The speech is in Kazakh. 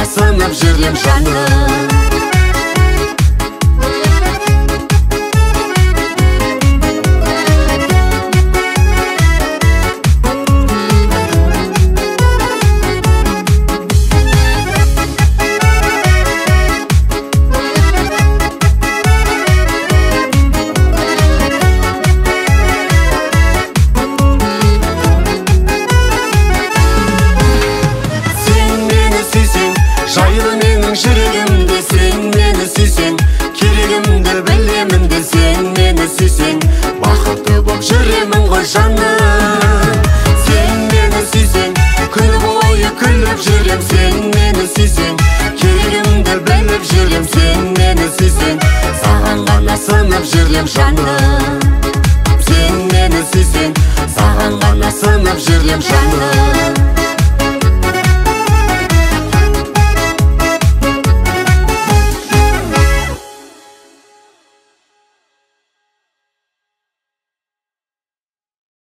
ғана сынып жүрем жаным. Жайлы менің жүрегімде сен мені сүйсең, керегімді білемін де сен мені сүйсең, бақытты боп жүремін ғой жаным. Сен мені сүйсең, күн бойы күліп жүрем, сен мені сүйсең, керегімді біліп жүрем, сен мені сүйсең, саған ғана сынып жүрем жаным. Сен мені сүйсең, саған ғана сынып жүрем жаным.